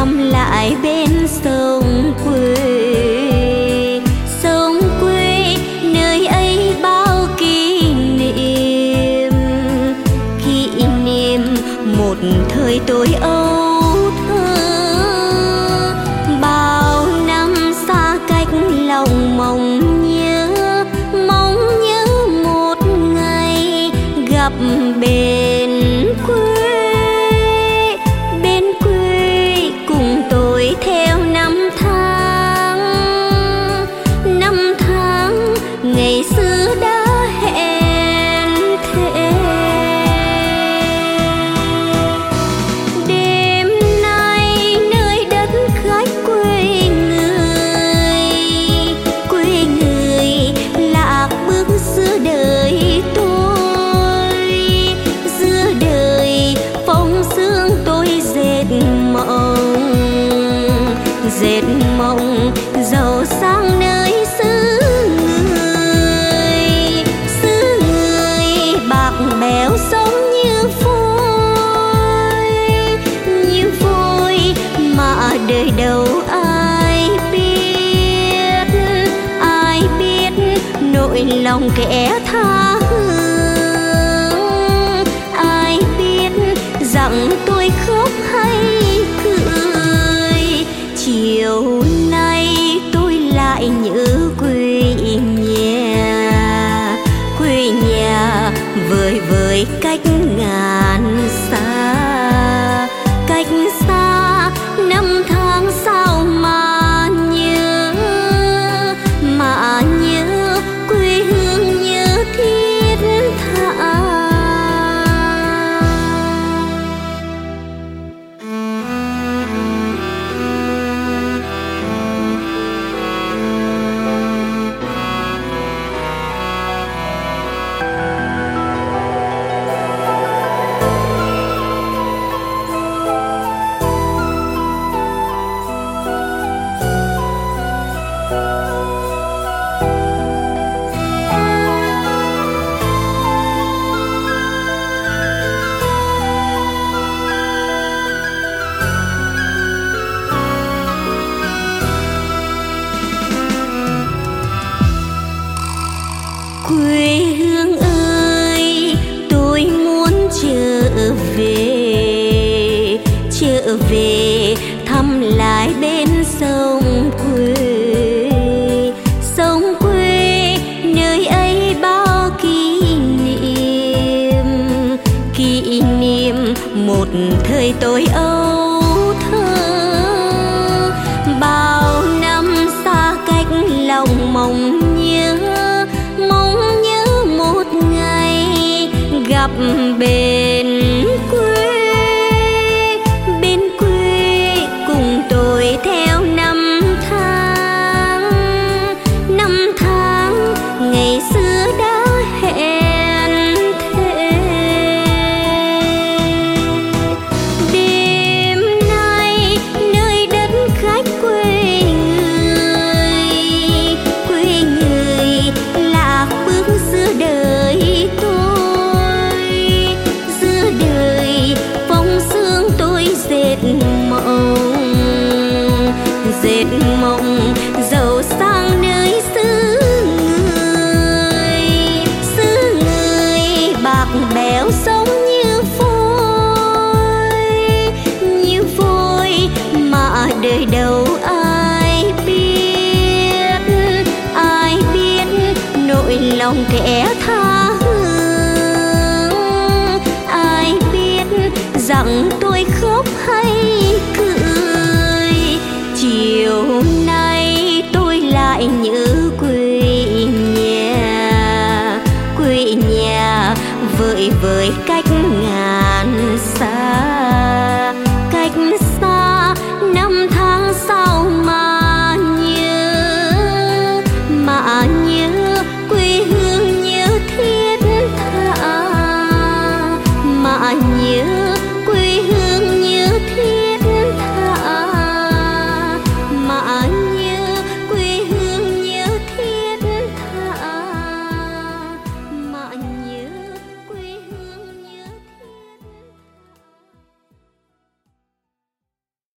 thăm lại bên sông quê. Sông quê nơi ấy bao kỷ niệm, kỷ niệm một thời tôi âu thơ. Bao năm xa cách lòng mong nhớ một ngày gặp bên quê. Bên quê cùng tôi theo năm tháng ngày xưa đã hẹn thề. Đêm nay nơi đất khách quê người lạc bước giữa đời tôi. Giữa đời phong sương tôi dệt mộng giàu sang nơi xứ người bạc bẽo sống như phôi mà đời đâu ai biết nỗi lòng kẻ tha hương. Ai biết rằng tôi khóc hay cười. Chiều nay tôi lại nhớ quê nhà vời vời cách ngàn xa. Cách xa năm tháng sao mà nhớ quê hương nhớ thiết tha. Quê hương ơi, tôi muốn trở về thăm lại bên sông quê. Sông quê nơi ấy bao kỷ niệm một thời tôi âu thơ. Bao năm xa cách lòng mong nhớ một ngày gặp bên quê. Bên quê cùng tôi theo năm tháng ngày xưa đã hẹn thề. Đêm nay nơi đất khách quê người lạc bước giữa đời tôi. Giữa đời phong sương tôi dệt mộng giàu sang nơi xứ người bạc bẽo sống như phôi mà đời đâu ai biết nỗi lòng kẻ tha hương. Ai biết rằng tôi khóc hay cười. Chiều nay tôi lại nhớ quê nhà vời vời cách ngàn xa.